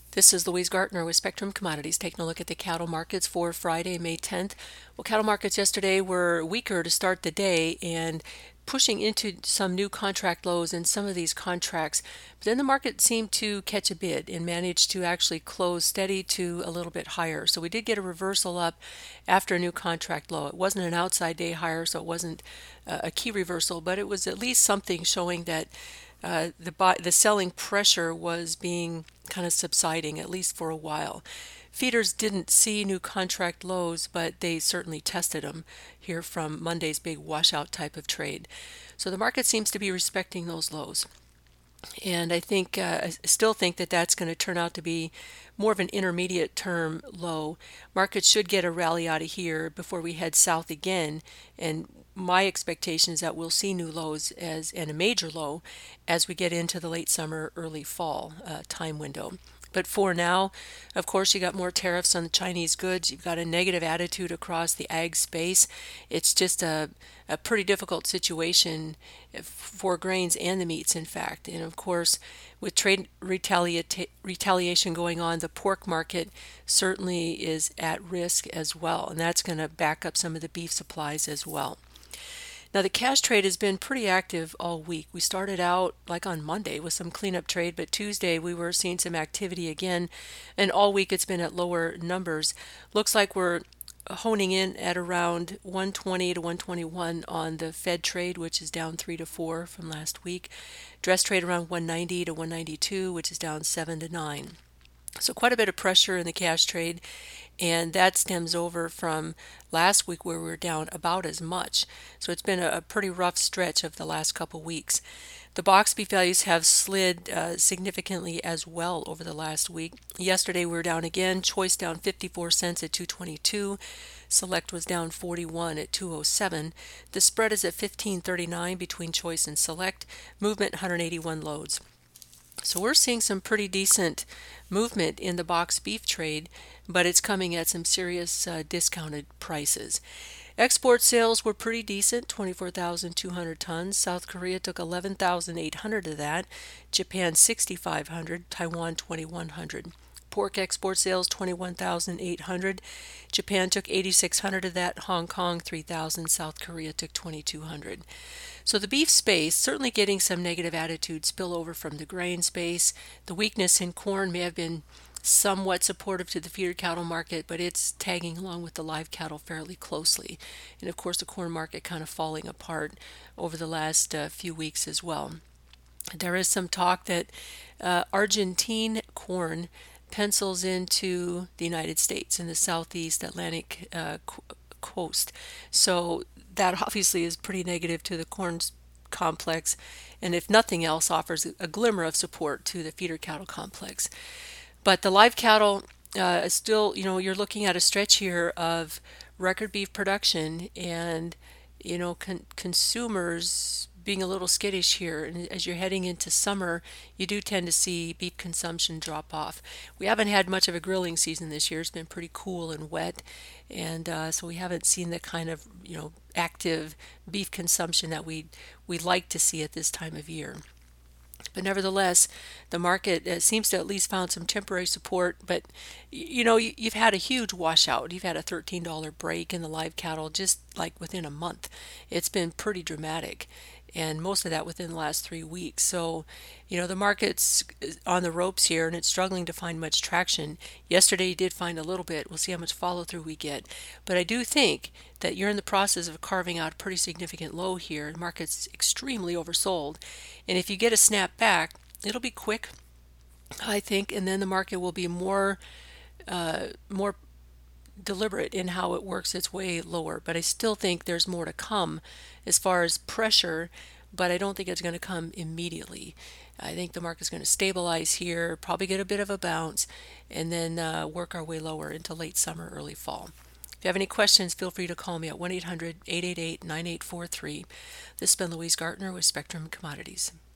This is Louise Gartner with Spectrum Commodities taking a look at the cattle markets for Friday, May 10th. Well, cattle markets yesterday were weaker to start the day and pushing into some new contract lows in some of these contracts. But then the market seemed to catch a bid and managed to actually close steady to a little bit higher. So we did get a reversal up after a new contract low. It wasn't an outside day higher, so it wasn't a key reversal, but it was at least something showing that the selling pressure was being kind of subsiding, at least for a while. Feeders didn't see new contract lows, but they certainly tested them here from Monday's big washout type of trade. So the market seems to be respecting those lows. And I still think that that's going to turn out to be more of an intermediate term low. Markets should get a rally out of here before we head south again. And my expectation is that we'll see new lows and a major low as we get into the late summer, early fall time window. But for now, of course, you got more tariffs on the Chinese goods. You've got a negative attitude across the ag space. It's just a pretty difficult situation for grains and the meats, in fact. And of course, with trade retaliation going on, the pork market certainly is at risk as well. And that's going to back up some of the beef supplies as well. Now, the cash trade has been pretty active all week. We started out like on Monday with some cleanup trade, but Tuesday we were seeing some activity again, and all week it's been at lower numbers. Looks like we're honing in at around 120 to 121 on the Fed trade, which is down 3 to 4 from last week. Dress trade around 190 to 192, which is down 7 to 9. So quite a bit of pressure in the cash trade, and that stems over from last week where we were down about as much. So it's been a pretty rough stretch of the last couple weeks. The box beef values have slid significantly as well over the last week. Yesterday we were down again. Choice down 54 cents at 222. Select was down 41 at 207. The spread is at 15.39 between Choice and Select. Movement 181 loads. So we're seeing some pretty decent movement in the box beef trade, but it's coming at some serious discounted prices. Export sales were pretty decent, 24,200 tons. South Korea took 11,800 of that, Japan 6,500, Taiwan 2,100. Pork export sales 21,800. Japan took 8,600 of that, Hong Kong 3,000, South Korea took 2,200. So the beef space certainly getting some negative attitude spill over from the grain space. The weakness in corn may have been somewhat supportive to the feeder cattle market, but it's tagging along with the live cattle fairly closely. And of course, the corn market kind of falling apart over the last few weeks as well. There is some talk that Argentine corn pencils into the United States in the southeast Atlantic coast. So that obviously is pretty negative to the corn complex, and if nothing else, offers a glimmer of support to the feeder cattle complex. But the live cattle is still, you're looking at a stretch here of record beef production and, consumers being a little skittish here. And as you're heading into summer, you do tend to see beef consumption drop off. We haven't had much of a grilling season this year. It's been pretty cool and wet. And so we haven't seen the kind of, active beef consumption that we'd like to see at this time of year. But nevertheless, the market seems to at least found some temporary support. But you've had a huge washout. You've had a $13 break in the live cattle just like within a month. It's been pretty dramatic, and most of that within the last 3 weeks. So, the market's on the ropes here, and it's struggling to find much traction. Yesterday, you did find a little bit. We'll see how much follow through we get. But I do think that you're in the process of carving out a pretty significant low here. The market's extremely oversold, and if you get a snap back, it'll be quick, I think, and then the market will be more deliberate in how it works its way lower. But I still think there's more to come as far as pressure, but I don't think it's going to come immediately. I think the market's going to stabilize here, probably get a bit of a bounce, and then work our way lower into late summer, early fall. If you have any questions, feel free to call me at 1-800-888-9843. This has been Louise Gartner with Spectrum Commodities.